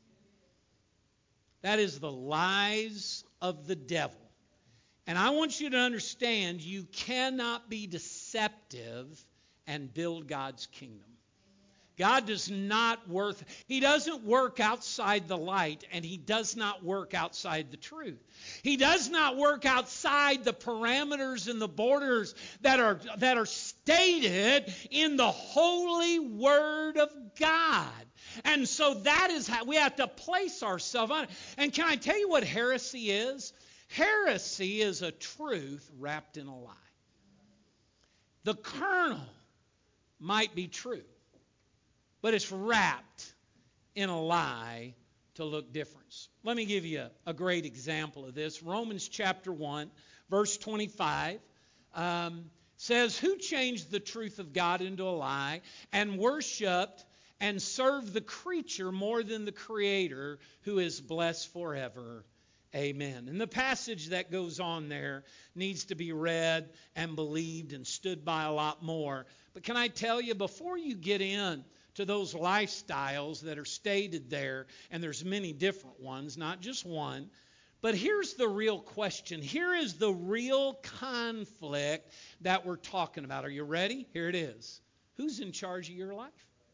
That is the lies of the devil. And I want you to understand you cannot be deceptive and build God's kingdom. God does not work, He doesn't work outside the light, and He does not work outside the truth. He does not work outside the parameters and the borders that are, that are stated in the holy Word of God. And so that is how we have to place ourselves on it. And can I tell you what heresy is? Heresy is a truth wrapped in a lie. The kernel might be true, but it's wrapped in a lie to look different. Let me give you a, a great example of this. Romans chapter one, verse twenty-five um, says, "Who changed the truth of God into a lie and worshiped and served the creature more than the Creator, who is blessed forever. Amen." And the passage that goes on there needs to be read and believed and stood by a lot more. But can I tell you, before you get in to those lifestyles that are stated there, and there's many different ones, not just one, but here's the real question. Here is the real conflict that we're talking about. Are you ready? Here it is. Who's in charge of your life?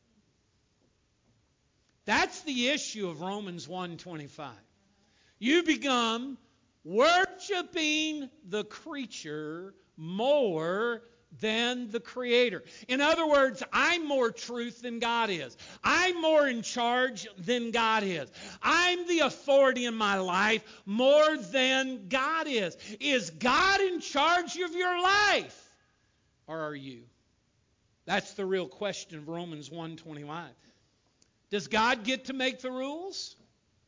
That's the issue of Romans one twenty-five. You become worshiping the creature more than the Creator. In other words, I'm more truth than God is. I'm more in charge than God is. I'm the authority in my life more than God is. Is God in charge of your life? Or are you? That's the real question of Romans one twenty-five. Does God get to make the rules?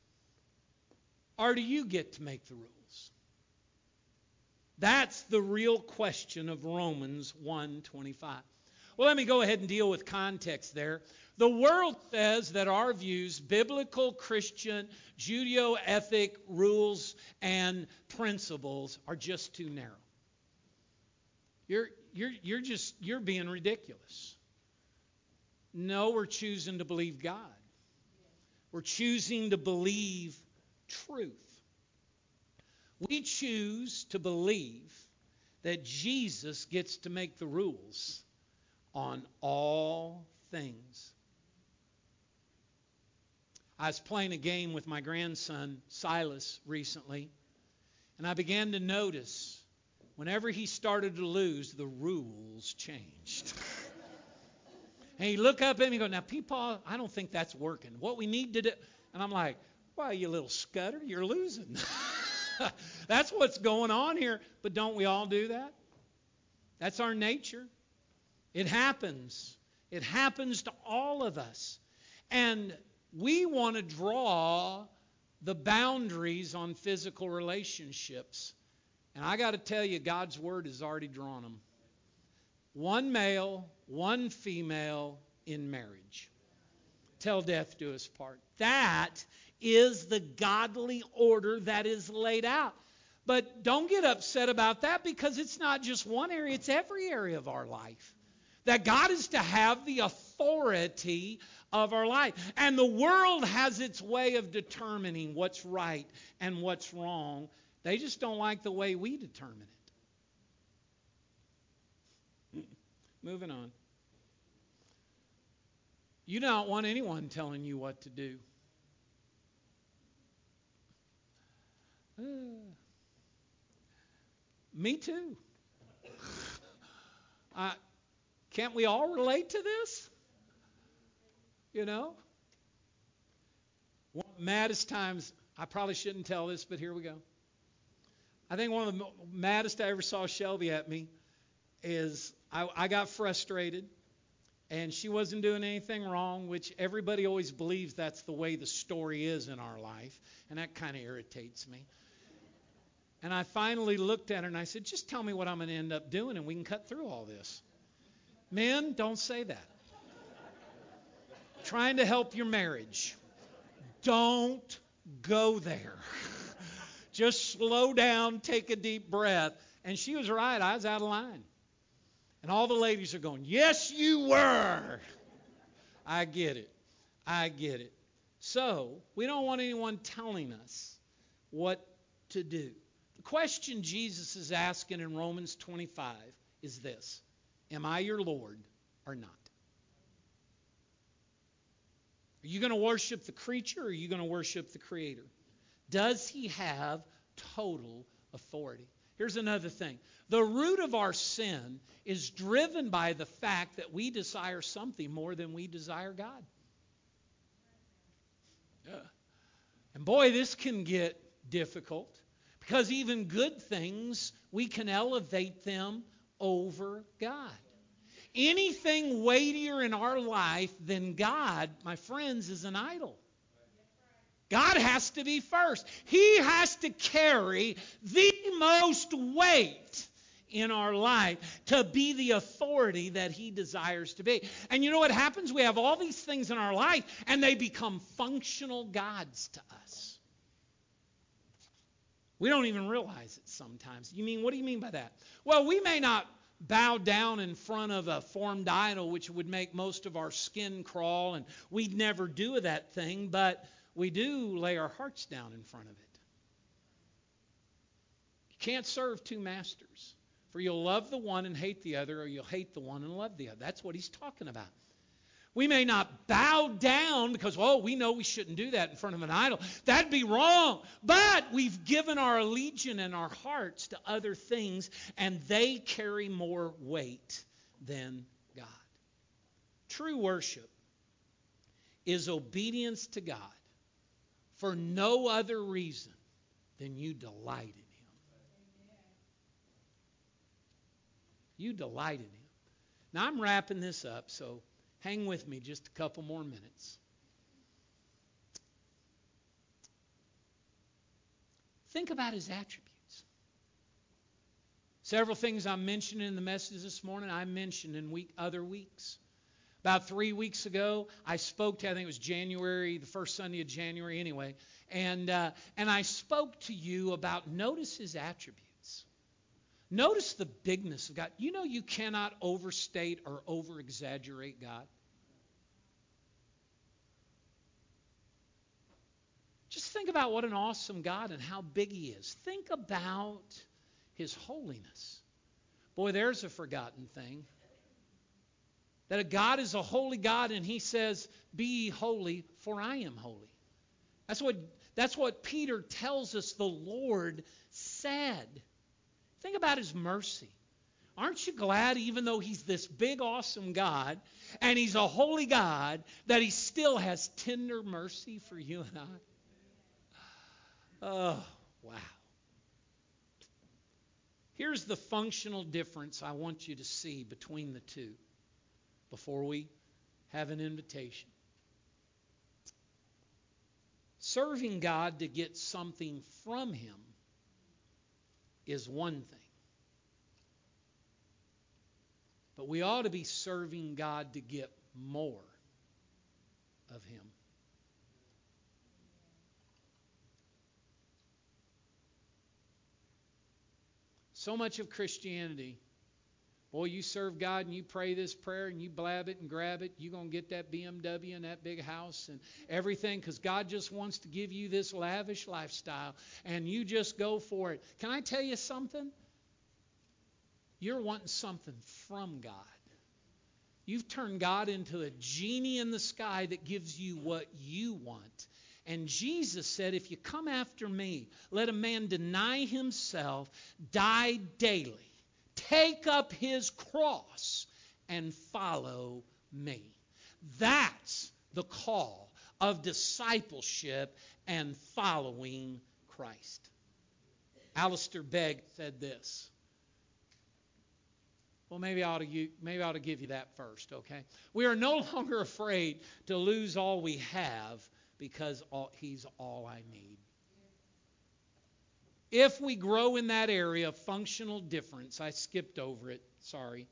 Or do you get to make the rules? That's the real question of Romans one twenty-five. Well, let me go ahead and deal with context there. The world says that our views, biblical, Christian, Judeo-ethic rules and principles are just too narrow. You're, you're, you're just, you're being ridiculous. No, we're choosing to believe God. We're choosing to believe truth. We choose to believe that Jesus gets to make the rules on all things. I was playing a game with my grandson, Silas, recently, and I began to notice whenever he started to lose, the rules changed. And he'd look up at me and go, "Now, Peepaw, I don't think that's working. What we need to do..." And I'm like, "Well, you little scutter, you're losing." That's what's going on here. But don't we all do that? That's our nature. It happens. It happens to all of us. And we want to draw the boundaries on physical relationships. And I got to tell you, God's Word has already drawn them. One male, one female in marriage. Till death do us part. That is the godly order that is laid out. But don't get upset about that, because it's not just one area, it's every area of our life. That God is to have the authority of our life. And the world has its way of determining what's right and what's wrong. They just don't like the way we determine it. Moving on. You don't want anyone telling you what to do. Uh, me too. uh, can't we all relate to this? You know? One of the maddest times, I probably shouldn't tell this, but here we go. I think one of the maddest I ever saw Shelby at me is I, I got frustrated, and she wasn't doing anything wrong, which everybody always believes that's the way the story is in our life, and that kind of irritates me. And I finally looked at her and I said, "Just tell me what I'm going to end up doing and we can cut through all this." Men, don't say that. Trying to help your marriage. Don't go there. Just slow down, take a deep breath. And she was right. I was out of line. And all the ladies are going, "Yes, you were." I get it. I get it. So, we don't want anyone telling us what to do. The question Jesus is asking in Romans twenty-five is this: am I your Lord or not? Are you going to worship the creature or are you going to worship the Creator? Does he have total authority? Here's another thing. The root of our sin is driven by the fact that we desire something more than we desire God. Yeah. And boy, this can get difficult because even good things, we can elevate them over God. Anything weightier in our life than God, my friends, is an idol. God has to be first. He has to carry the most weight in our life to be the authority that He desires to be. And you know what happens? We have all these things in our life and they become functional gods to us. We don't even realize it sometimes. You mean, what do you mean by that? Well, we may not bow down in front of a formed idol, which would make most of our skin crawl, and we'd never do that thing, but we do lay our hearts down in front of it. You can't serve two masters, for you'll love the one and hate the other, or you'll hate the one and love the other. That's what he's talking about. We may not bow down because, oh, we know we shouldn't do that in front of an idol. That'd be wrong. But we've given our allegiance and our hearts to other things, and they carry more weight than God. True worship is obedience to God for no other reason than you delight in Him. You delight in Him. Now, I'm wrapping this up, so hang with me just a couple more minutes. Think about His attributes. Several things I'm mentioning in the message this morning, I mentioned in week other weeks. About three weeks ago, I spoke to, I think it was January, the first Sunday of January anyway, and uh, and I spoke to you about notice His attributes. Notice the bigness of God. You know you cannot overstate or over-exaggerate God. Just think about what an awesome God and how big He is. Think about His holiness. Boy, there's a forgotten thing. That a God is a holy God and He says, be ye holy, for I am holy. That's what, that's what Peter tells us the Lord said. Think about His mercy. Aren't you glad, even though He's this big, awesome God, and He's a holy God, that He still has tender mercy for you and I? Oh, wow. Here's the functional difference I want you to see between the two before we have an invitation. Serving God to get something from Him is one thing. But we ought to be serving God to get more of Him. So much of Christianity, boy, you serve God and you pray this prayer and you blab it and grab it, you're going to get that B M W and that big house and everything because God just wants to give you this lavish lifestyle and you just go for it. Can I tell you something? You're wanting something from God. You've turned God into a genie in the sky that gives you what you want. And Jesus said, if you come after me, let a man deny himself, die daily, take up his cross, and follow me. That's the call of discipleship and following Christ. Alistair Begg said this. Well, maybe I ought to, maybe I ought to give you that first, okay? We are no longer afraid to lose all we have because all, He's all I need. If we grow in that area of functional difference, I skipped over it, sorry.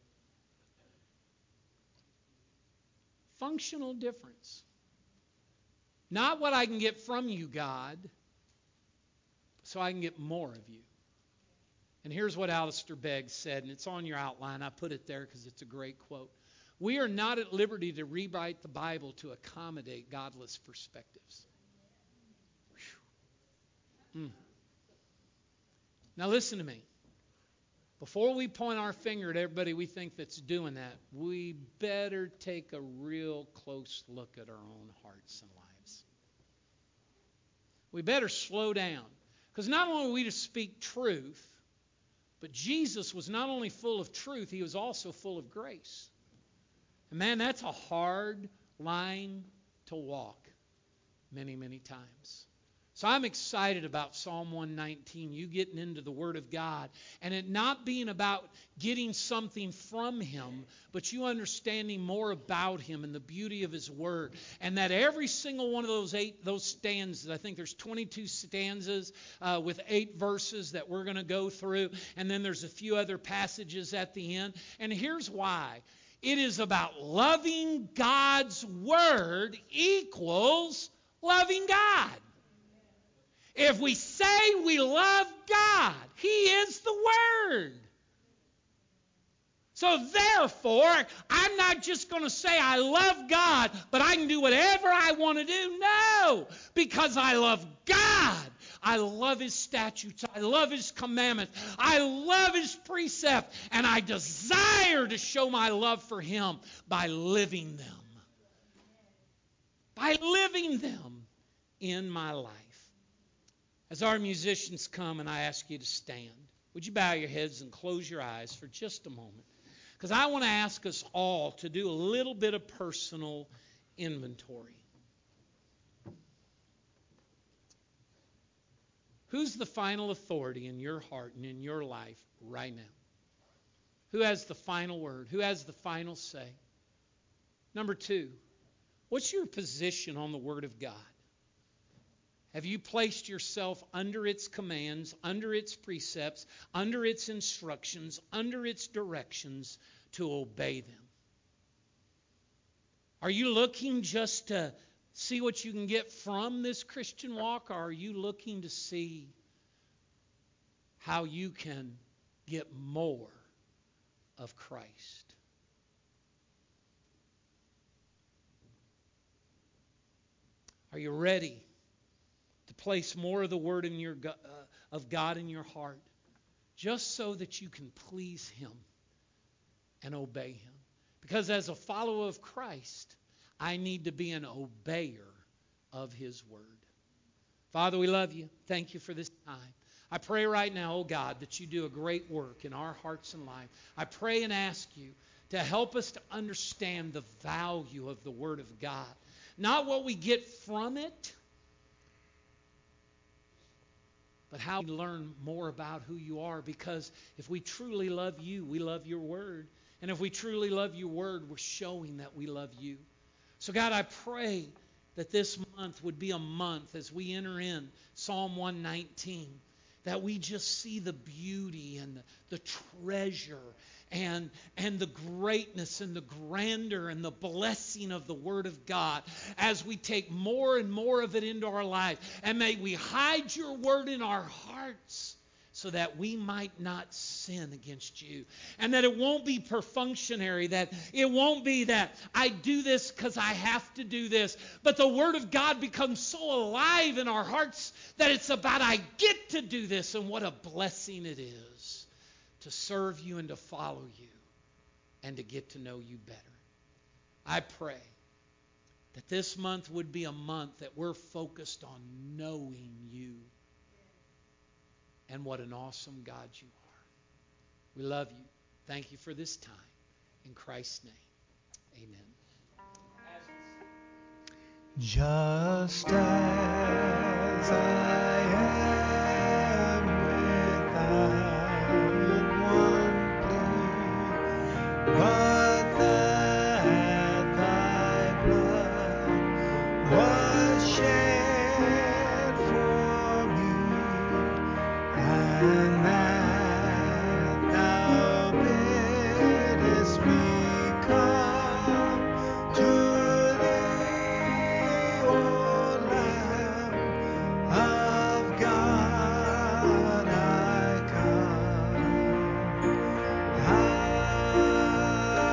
Functional difference. Not what I can get from you, God, so I can get more of you. And here's what Alistair Begg said, and it's on your outline. I put it there because it's a great quote. We are not at liberty to rewrite the Bible to accommodate godless perspectives. Mm. Now listen to me. Before we point our finger at everybody we think that's doing that, we better take a real close look at our own hearts and lives. We better slow down. Because not only are we to speak truth, but Jesus was not only full of truth, he was also full of grace. And man, that's a hard line to walk many, many times. So I'm excited about Psalm one nineteen, you getting into the Word of God, and it not being about getting something from Him, but you understanding more about Him and the beauty of His Word. And that every single one of those eight, those stanzas, I think there's twenty-two stanzas uh, with eight verses that we're going to go through, and then there's a few other passages at the end. And here's why. It is about loving God's Word equals loving God. If we say we love God, He is the Word. So therefore, I'm not just going to say I love God, but I can do whatever I want to do. No, because I love God. I love His statutes. I love His commandments. I love His precepts. And I desire to show my love for Him by living them. By living them in my life. As our musicians come and I ask you to stand, would you bow your heads and close your eyes for just a moment? Because I want to ask us all to do a little bit of personal inventory. Who's the final authority in your heart and in your life right now? Who has the final word? Who has the final say? Number two, what's your position on the Word of God? Have you placed yourself under its commands, under its precepts, under its instructions, under its directions to obey them? Are you looking just to see what you can get from this Christian walk, or are you looking to see how you can get more of Christ? Are you ready to place more of the Word in your uh, of God in your heart, just so that you can please Him and obey Him? Because as a follower of Christ, I need to be an obeyer of His Word. Father, we love You. Thank You for this time. I pray right now, oh God, that You do a great work in our hearts and life. I pray and ask You to help us to understand the value of the Word of God. Not what we get from it, but how we learn more about who You are. Because if we truly love You, we love Your Word. And if we truly love Your Word, we're showing that we love You. So God, I pray that this month would be a month as we enter in Psalm one nineteen, that we just see the beauty and the, the treasure and, and the greatness and the grandeur and the blessing of the Word of God as we take more and more of it into our life. And may we hide Your Word in our hearts so that we might not sin against You. And that it won't be perfunctory, that it won't be that I do this because I have to do this, but the Word of God becomes so alive in our hearts that it's about I get to do this, and what a blessing it is to serve You and to follow You and to get to know You better. I pray that this month would be a month that we're focused on knowing You and what an awesome God You are. We love You. Thank You for this time. In Christ's name, amen. Just as I am without one plea, but that Thy blood was shed for me, and that Thou biddest me come to Thee, O Lamb of God, I come. I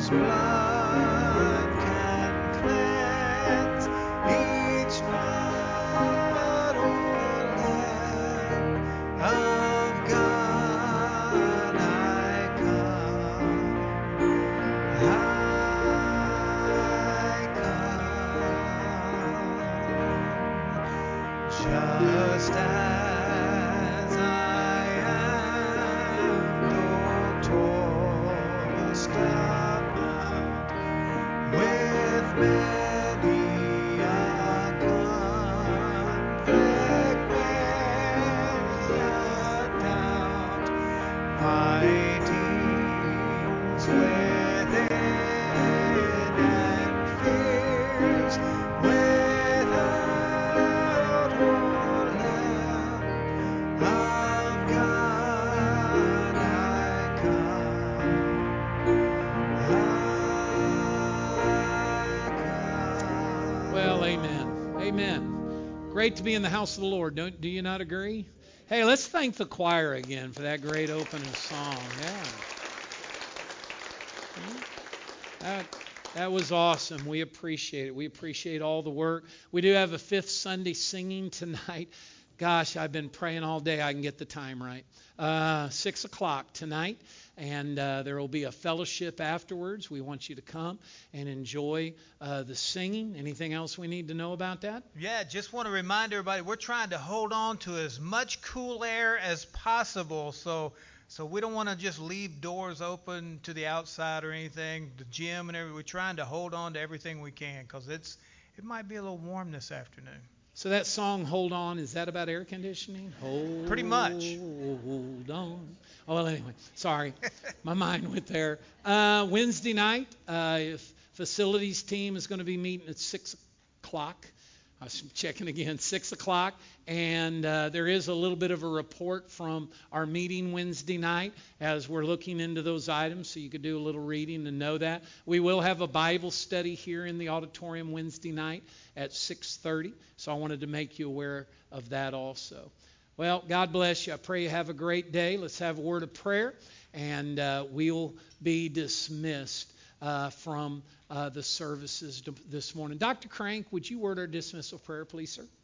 blood can cleanse each spot or land of God. I come, I come, just as I am, though tossed about with many a conflict, many a doubt, fightings within and fears without or left of God. I come, I come. Well, amen. Amen. Great to be in the house of the Lord. Don't, do you not agree? Hey, let's thank the choir again for that great opening song. Yeah. That, that was awesome. We appreciate it. We appreciate all the work. We do have a fifth Sunday singing tonight. Gosh, I've been praying all day I can get the time right. Uh, six o'clock tonight, and uh, there will be a fellowship afterwards. We want you to come and enjoy uh, the singing. Anything else we need to know about that? Yeah, just want to remind everybody we're trying to hold on to as much cool air as possible. So so we don't want to just leave doors open to the outside or anything, the gym and everything. We're trying to hold on to everything we can because it's it might be a little warm this afternoon. So that song, Hold On, is that about air conditioning? Hold Pretty much. on. Oh, well, anyway, sorry. My mind went there. Uh, Wednesday night, uh, if facilities team is going to be meeting at six o'clock. I was checking again, six o'clock. And uh, there is a little bit of a report from our meeting Wednesday night as we're looking into those items, so you could do a little reading and know that. We will have a Bible study here in the auditorium Wednesday night at six thirty, so I wanted to make you aware of that also. Well, God bless you. I pray you have a great day. Let's have a word of prayer, and uh, we'll be dismissed uh, from uh, the services this morning. Doctor Crank, would you word our dismissal prayer, please, sir?